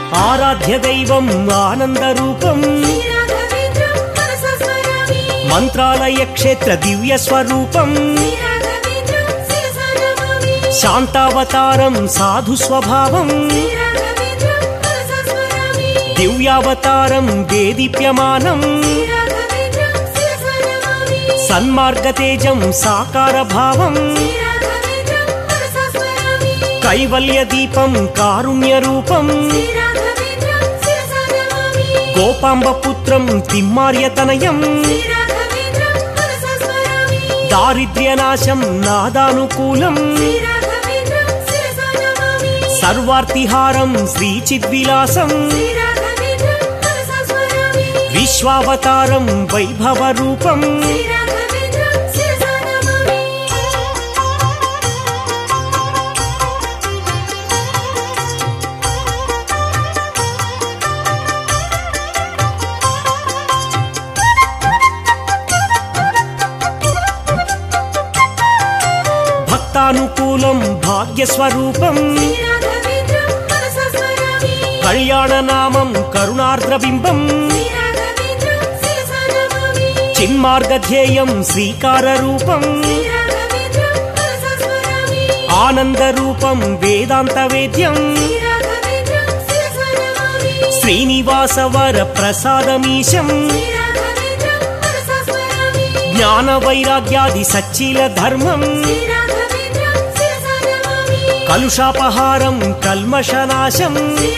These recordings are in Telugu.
ఆరాధ్య దైవం ఆనంద రూపం మంత్రాలయ క్షేత్ర దివ్య స్వరూపం శాంతావతారం సాధు స్వభావం దివ్యావతారం దేదీప్యమానం సన్మార్గతేజం సాకార భావం కైవల్య దీపం కారుణ్య రూపం గోపాంబ పుత్రం తిమ్మార్యతనయం దారిద్ర్యనాశం నాదానుకూలం సర్వార్తిహారం శ్రీచిద్విలాసం విశ్వావతారం వైభవ రూపం భక్తానుకూలం భాగ్యస్వరూపం కళ్యాణనామం కరుణార్ద్రబింబం చిన్మార్గధ్యేయం శ్రీకారరూపం ఆనందరూపం వేదాంతవేద్యం శ్రీనివాసవర ప్రసాదమీశం జ్ఞానవైరాగ్యాది సచ్చీల ధర్మం కలుషాపహారం కల్మషనాశం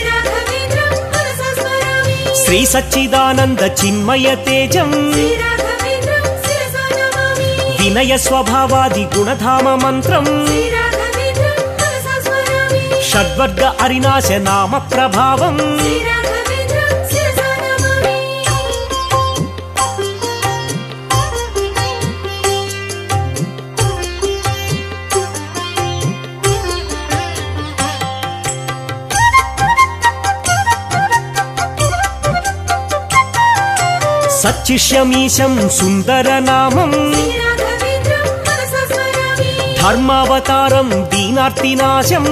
శ్రీ సచ్చిదానంద చిన్మయ తేజం వినయ స్వభావాది గుణధామ మంత్రం షడ్వర్గ అరినాశ నామ ప్రభావం సచ్చిష్యమీశం సుందరనామం ధర్మావతారం దీనార్తినాశం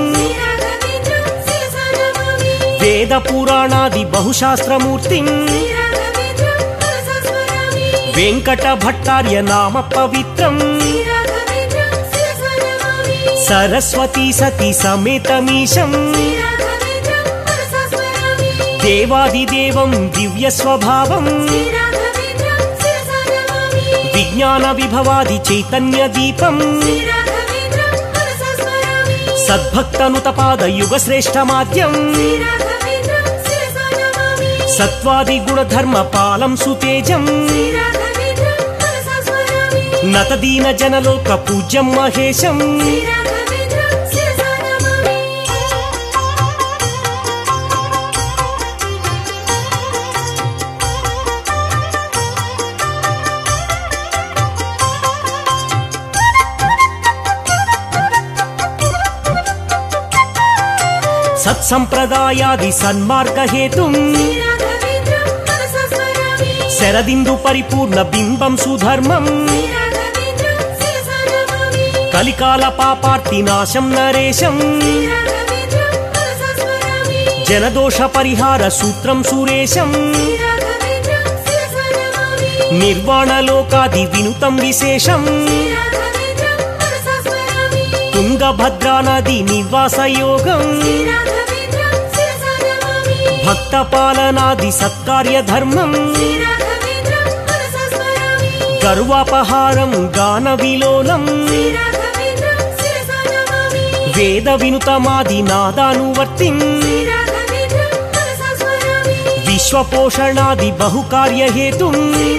వేద పురాణాది బహుశాస్త్రమూర్తిం వెంకట భట్టార్య నామ పవిత్రం సరస్వతీ సతీ సమేతమీశం దేవాదిదేవం దివ్య స్వభావం విజ్ఞాన విభవాది చైతన్య దీపం సద్భక్తనుతపాద యుగ శ్రేష్టమాద్యం సత్వాది గుణధర్మ పాలం సుతేజం నతదీన జనలోక పూజ్యం మహేశం సత్సంప్రదాయాది సన్మార్గ హేతుం శరదిందు పరిపూర్ణ బింబం సుధర్మం కలికాల పాపార్తి నాశం నరేశం జనదోష పరిహార సూత్రం సురేశం నిర్వాణలోకాది వినుతం విశేషం తుంగభద్రానది నివాసయోగం భక్తపాలనాది సత్కార్య ధర్మం గర్వాపహారం గాన విలోలం వేద వినుతమాది నాదానువర్తిం విశ్వపోషణాది బహుకార్య హేతుం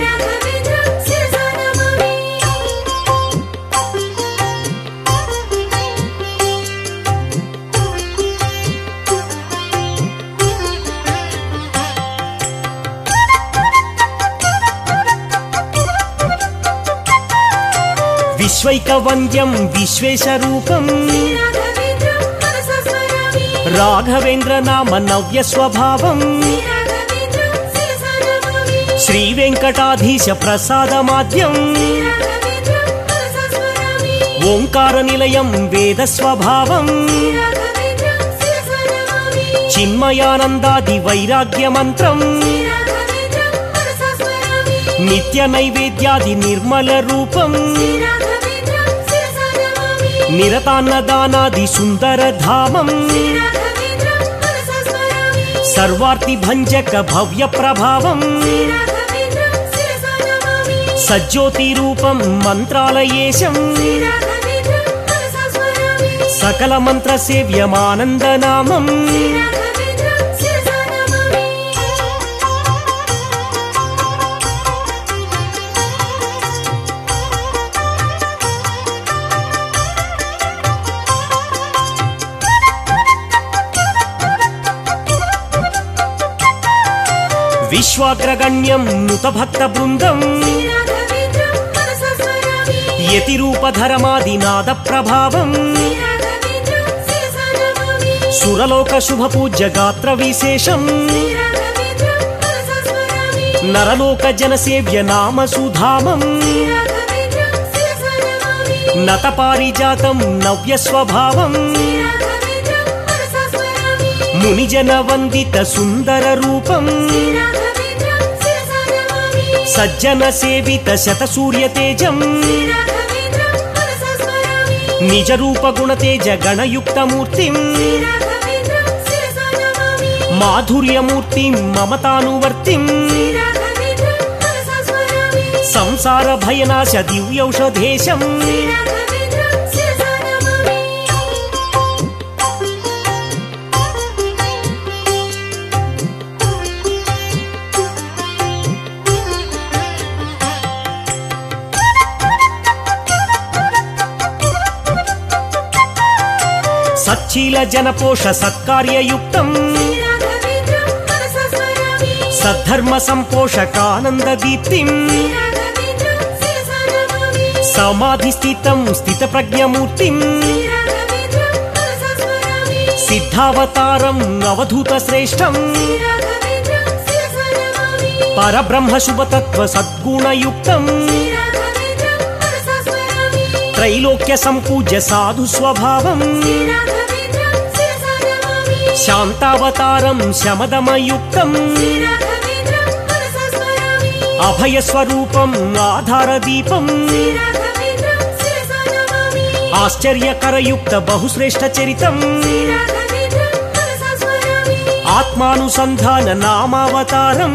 విశ్వైకవంద్యం విశ్వేశరూపం రాఘవేంద్ర నామ నవ్య స్వభావం శ్రీ వెంకటాధీశ ప్రసాదమాద్యం ఓంకార నిలయం వేద స్వభావం చిన్మయానందాది వైరాగ్య మంత్రం నిత్య నైవేద్యాది నిర్మల రూపం నిరతాన్నదానాది సుందర ధామం సర్వార్తి భంజక భవ్య ప్రభావం సజ్జోతి రూపం మంత్రాలయేశం సకల మంత్ర సేవ్యమానందనామం విశ్వాగ్రగణ్యం నుత భక్త బృందం యతి రూపధరమాదినాద ప్రభావం సురలోక శుభ పూజ్య గాత్ర విశేషం నరలోక జన సేవ్య నామ సుధామం నత పారిజాతం నవ్య స్వభావం మునిజన వందిత సుందర రూపం సజ్జన సేవిత శత సూర్య తేజం నిజ రూప గుణ తేజ గణయుక్త మూర్తిం మాధుర్యమూర్తిం మమతానువర్తిం సంసార భయనాశ దివ్యౌషధేశం సచ్చీల జనపోష సత్కార్యయుక్తం సద్ధర్మ సంపోషకానంద దీప్తిం సమాధి స్థితం స్థిత ప్రజ్ఞమూర్తిం సిద్ధావతారం అవధూత శ్రేష్టం పరబ్రహ్మ శుభతత్వ సద్గుణయుక్తం త్రైలోక్య సంపూజ్య సాధు స్వభావం శాంతావతారం శమదమయుక్తం అభయస్వరూపం ఆధారదీపం ఆశ్చర్యకరయుక్త బహుశ్రేష్ఠ చరితం ఆత్మానుసంధాన నామావతారం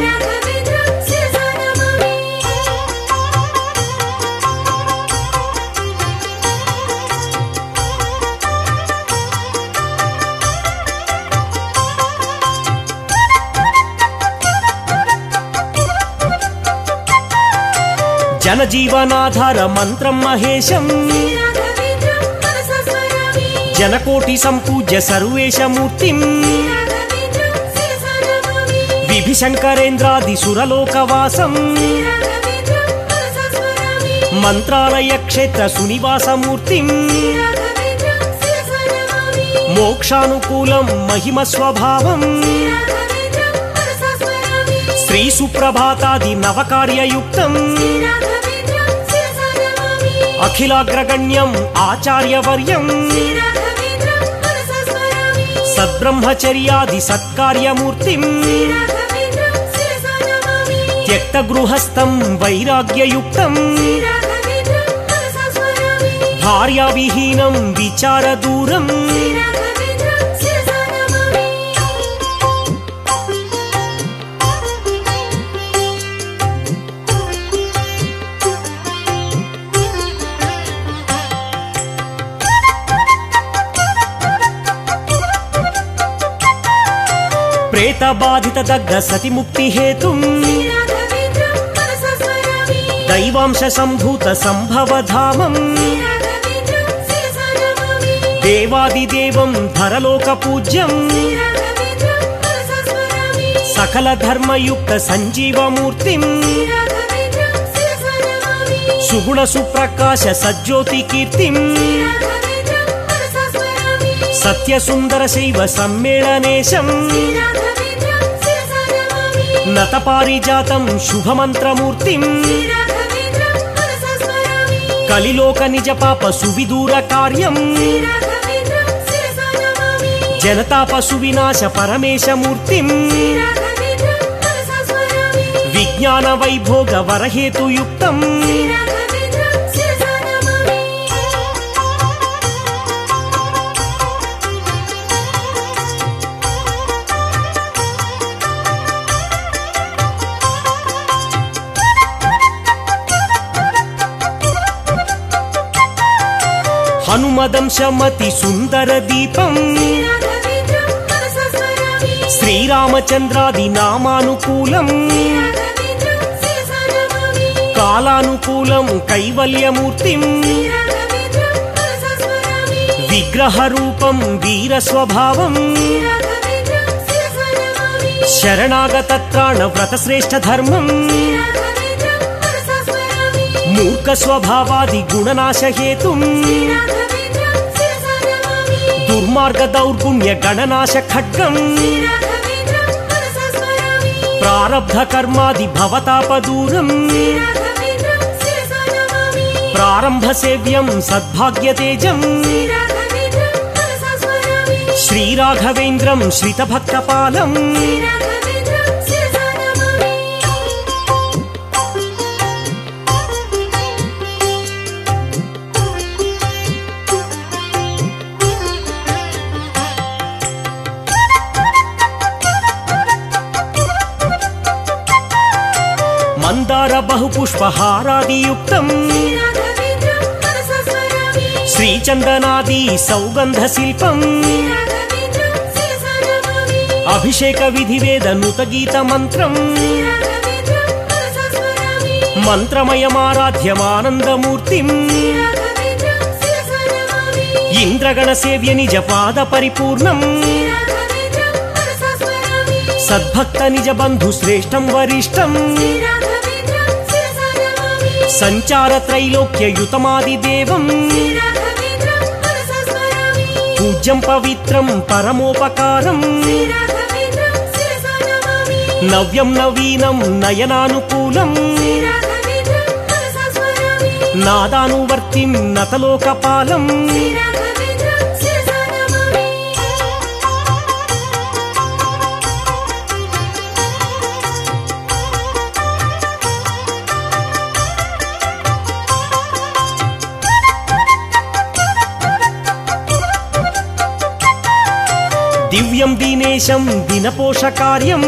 జనజీవనాధార మంత్రం మహేశం జనకోటి సంపూజ్య సర్వేశమూర్తిం విభిశంకరేంద్రాది సురలోకవాసం మంత్రాలయ క్షేత్ర సునివాసమూర్తిం మోక్షానుకూలం మహిమ స్వభావం శ్రీ సుప్రభాతాది నవకార్యయుక్తం అఖిలాగ్రగణ్యం ఆచార్యవర్యం సద్బ్రహ్మచర్యాది సత్కార్యమూర్తిం త్యక్త గృహస్థం వైరాగ్యయుక్తం భార్యావిహీనం విచారదూరం ప్రేత బాధిత దగ్ధ సతి ముక్తి హేతుం దైవాంశ సంభూత సంభవధామం దేవాదిదేవం ధరలోక పూజ్యం సకల ధర్మయుక్త సంజీవమూర్తిం సుగుణ సుప్రకాశ సజ్జోతి కీర్తిం సత్య సుందర శైవ సమ్మేళనేశం నత పారిజాతం శుభమంత్రమూర్తిం కలిలోక నిజ పాప సువిదూర కార్యం జనతాపసు వినాశ పరమేశమూర్తిం విజ్ఞాన వైభోగ వరహేతుయుక్తం హనుమదంశమతి సుందర దీపం శ్రీరామచంద్రాది నామానుకూలం కాలానుకూలం కైవల్యమూర్తిం విగ్రహరూపం వీరస్వభావం శరణాగతత్రాణ వ్రతశ్రేష్ఠ ధర్మం మూర్ఖ స్వభావాది గుణనాశహేతుం దుర్మార్గ దౌర్గుణ్య గణనాశ ఖడ్గం ప్రారబ్ధ కర్మాది భవతాపదూరం ప్రారంభ సేవ్యం సద్భాగ్యతేజం శ్రీరాఘవేంద్రం శ్రితభక్తపాలం మందార బహుపుష్పహారాదియుక్తం శ్రీచందనాది సౌగంధ శిల్పం అభిషేక విధివేద నుత గీత మంత్రం మంత్రమయమారాధ్యమానందమూర్తిం ఇంద్రగణ సేవ్య నిజ పాద పరిపూర్ణం సద్భక్త నిజ బంధు శ్రేష్టం వరిష్టం సంచార త్రైలోక్యయుతమాదిదేవం పూజ్యం పవిత్రం పరమోపకారం నవ్యం నవీనం నయనానుకూలం నాదానువర్తిం నతలోకపాలం దివ్యం దీనేశం దినపోషకార్యం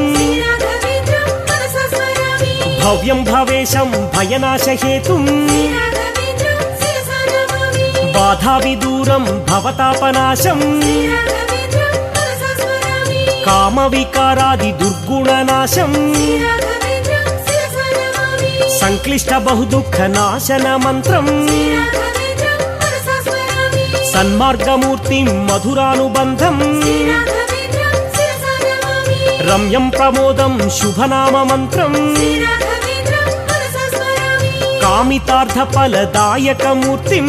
భవ్యం భవేశం భయనాశహేతుం బాధావిదూరం భవతాపనాశం కామవికారాది దుర్గుణనాశం సంక్లిష్ట బహుదుఃఖ నాశన మంత్రం సన్మార్గమూర్తిం మధురానుబంధం రమ్యం ప్రమోదం శుభనామ మంత్రం కామితార్థ ఫలదాయకమూర్తిం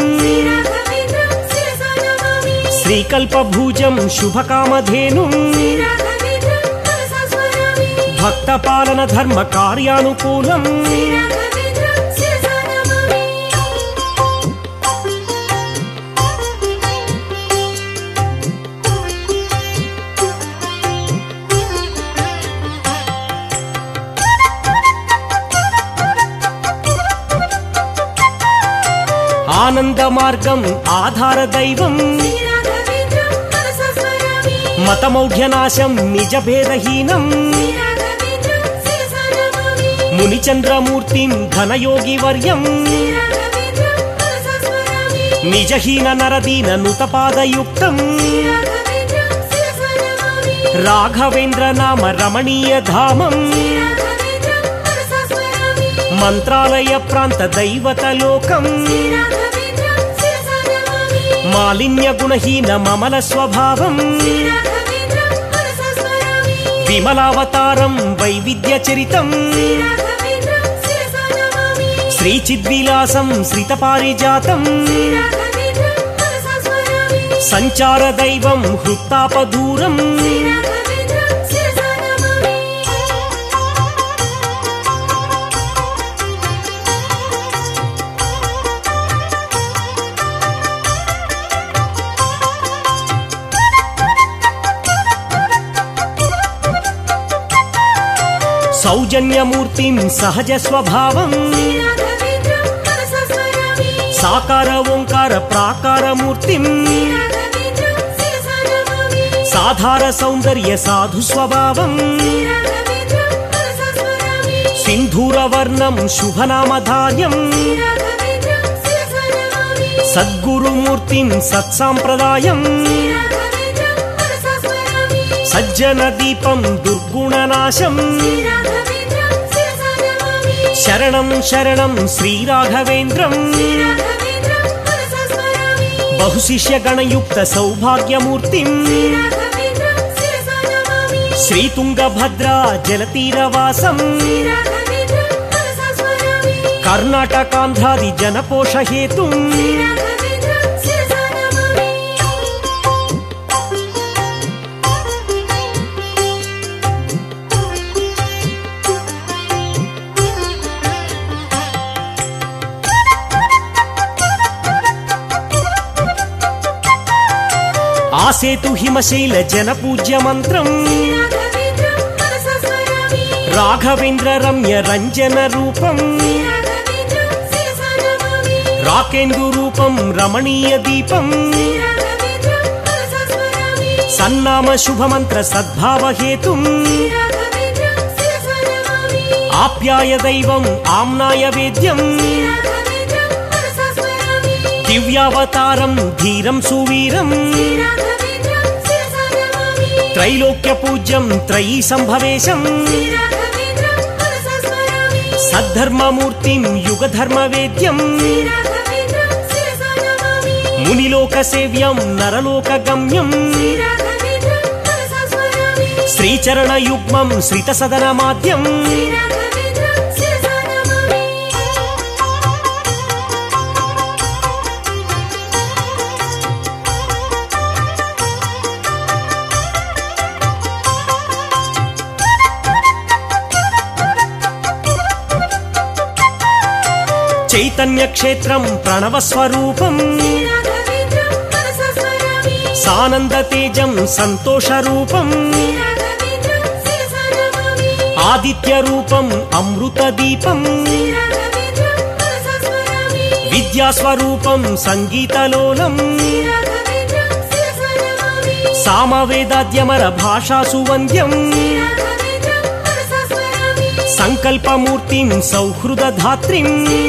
శ్రీకల్పభూజం శుభకామధేనుం భక్తపాలన ధర్మ కార్యానుకూలం ఆనంద మార్గం ఆధార దైవం మతమౌఢ్యనాశం నిజ భేదహీనం మునిచంద్రమూర్తిం ఘనయోగి వర్యం నిజహీన నరదీన నుతపాదయుక్తం రాఘవేంద్ర నామ రమణీయ ధామం మంత్రాలయ ప్రాంత దైవతలోకం మాలిన్య గుణహీన మమల స్వభావం విమలావతారం వైవిధ్య చరితం శ్రీచిద్విలాసం శ్రితపారిజాతం సంచార దైవం హృత్తాపదూరం సౌజన్యమూర్తిం సహజ స్వభావం సాకార ఓంకార ప్రాకారమూర్తిం సాధార సౌందర్య సాధు స్వభావం సింధూరవర్ణం శుభనామధార్యం సద్గురుమూర్తిం సత్సాంప్రదాయం సజ్జన దీపం దుర్గుణనాశం శరణం శరణం శ్రీరాఘవేంద్రం బహుశిష్యగణయుక్త సౌభాగ్యమూర్తిం శ్రీతుంగభద్రా జలతీరవాసం కర్ణాటకాంధ్రాది జనపోషహేతుం ఆసేతు హిమశైల జన పూజ్య మంత్రం రాఘవేంద్ర రమ్య రంజన రూపం రాకేందు రూపం రమణీయ దీపం సన్నామ శుభమంత్ర సద్భావహేతుం ఆప్యాయ దైవం ఆమ్నాయ వేద్యం దివ్యావతారం ధీరం సువీరం త్రైలోక్య పూజ్యం త్రయీ సంభవేశం సద్ధర్మమూర్తిం యుగధర్మవేద్యం మునిలోక సేవ్యం నరలోక గమ్యం శ్రీచరణ యుగ్మం శ్రిత సదన మాధ్యం చైతన్య క్షేత్రం ప్రణవ స్వరూపం సానంద తేజం సంతోష రూపం ఆదిత్య రూపం అమృత దీపం విద్యాస్వరూపం సంగీతలోలం సామవేదాద్యమర భాషాసు వంద్యం సంకల్పమూర్తిం సౌహృదధాత్రిం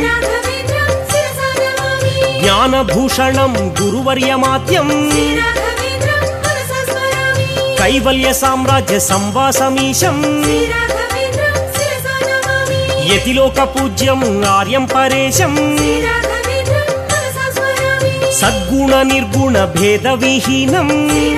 జ్ఞానభూషణం గురువర్యమాద్యం కైవల్య సామ్రాజ్య సంవాసమీశం యతిలోక పూజ్యం ఆర్యం పరేశం సద్గుణ నిర్గుణ భేద విహీనం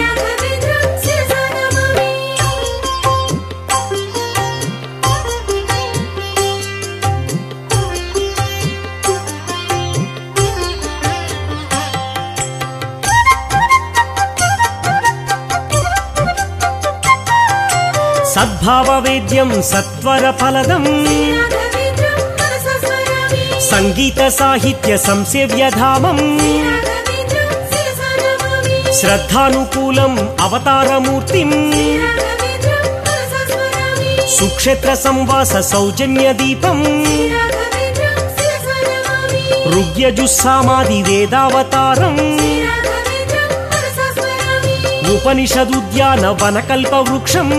సద్భావవేద్యం సత్వర ఫలదం సంగీత సాహిత్య సంసేవ్యధామం శ్రద్ధానుకూలం అవతారమూర్తిం సుక్షేత్ర సంవాస సౌజన్య దీపం ఋగ్యజుస్సామాది వేదావతారం ఉపనిషదుద్యాన వనకల్ప వృక్షం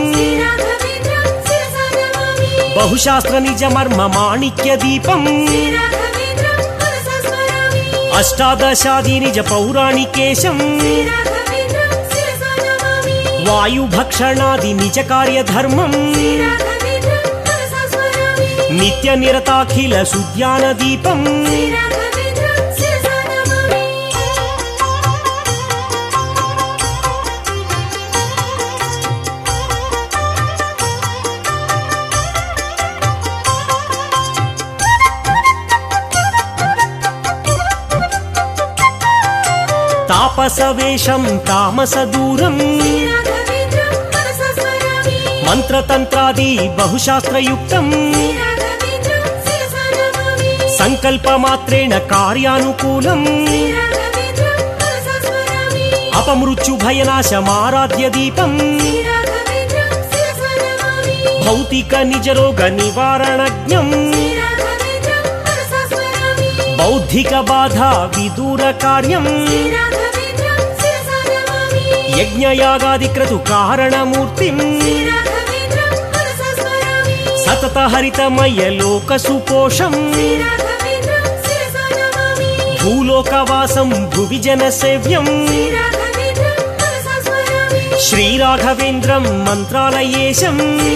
బహుశాస్త్ర నిజ మర్మ మాణిక్య దీపం అష్టాదశాది నిజ పౌరాణికేశం వాయుభక్షణాది నిజ కార్యధర్మం నిత్య నిరతాఖిల సుజ్ఞాన దీపం తాపసవేషం తామస దూరం మంత్రతంత్రాది బహుశాస్త్రయుక్తం సంకల్పమాత్రేణ కార్యానుకూలం అపమృత్యు భయనాశమారాధ్య దీపం భౌతిక భౌతిక నిజరోగ నివారణజ్ఞం బౌద్ధిక బాధ విదూర కార్యం యజ్ఞయాగాది క్రతు కారణమూర్తిం సతత హరితమయ లోక సుపోషం భూలోకవాసం భువిజన సేవ్యం శ్రీరాఘవేంద్రం మంత్రాలయేశం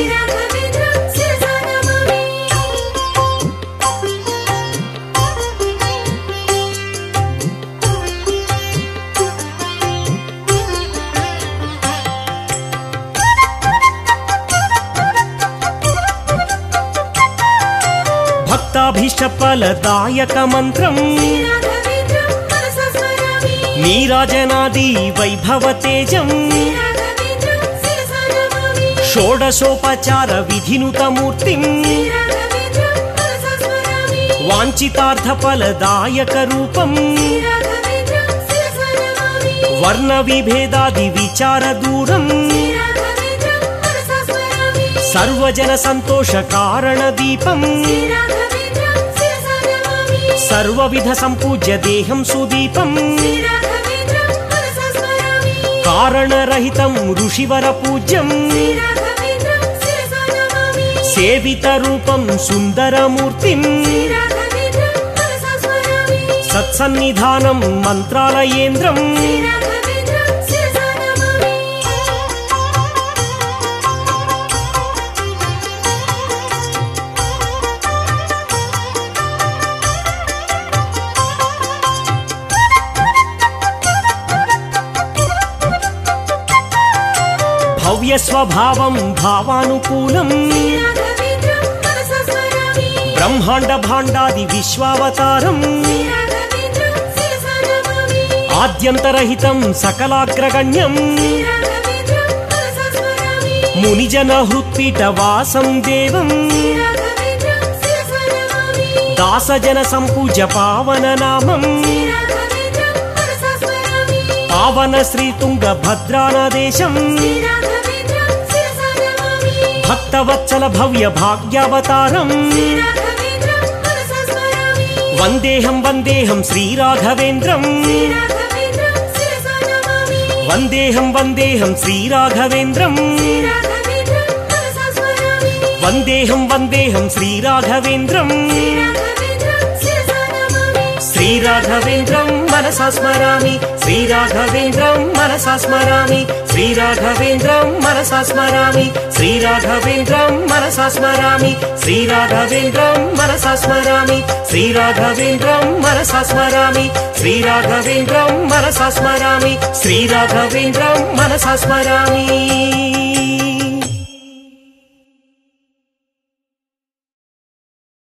భక్తాభీష్టఫలదాయక మంత్రం నీరాజనాది వైభవ తేజం షోడశోపచార విధినుతమూర్తిం వాంఛితార్థఫలదాయక రూపం వర్ణ విభేదాది విచార దూరం సర్వజన సంతోష కారణ దీపం సర్వవిధ సంపూజ్య దేహం సుదీపం కారణరహితం ఋషివర పూజ్యం సేవిత రూపం సుందరమూర్తిం సత్సన్నిధానం మంత్రాలయేంద్రం భవ్య స్వభావం భావానుకూలం బ్రహ్మాండ భాండాది విశ్వావతారం ఆద్యంతరహితం సకలాగ్రగణ్యం మునిజన హృత్పీఠ వాసం దేవం దాసజన సంపూజ పావన నామం పావన శ్రీ తుంగ భద్రానదేశం భక్తవత్సల భవ్య భాగ్యావతారం వందేహం వందేహం శ్రీరాఘవేంద్రం వందేహం వందేహం శ్రీరాఘవేంద్రం వందేహం వందేహం శ్రీరాఘవేంద్రం శ్రీరాఘవేంద్రం మనసా స్మరామి శ్రీరాఘవేంద్రం మనసా స్మరామి శ్రీరాఘవేంద్రం మనసా స్మరామి శ్రీరాఘవేంద్రం మనసా స్మరామి శ్రీరాఘవేంద్రం మనసా స్మరామి శ్రీరాఘవేంద్రం మనసా స్మరామి శ్రీరాఘవేంద్రం మనసా స్మరామి శ్రీరాఘవేంద్రం మనసా స్మరామి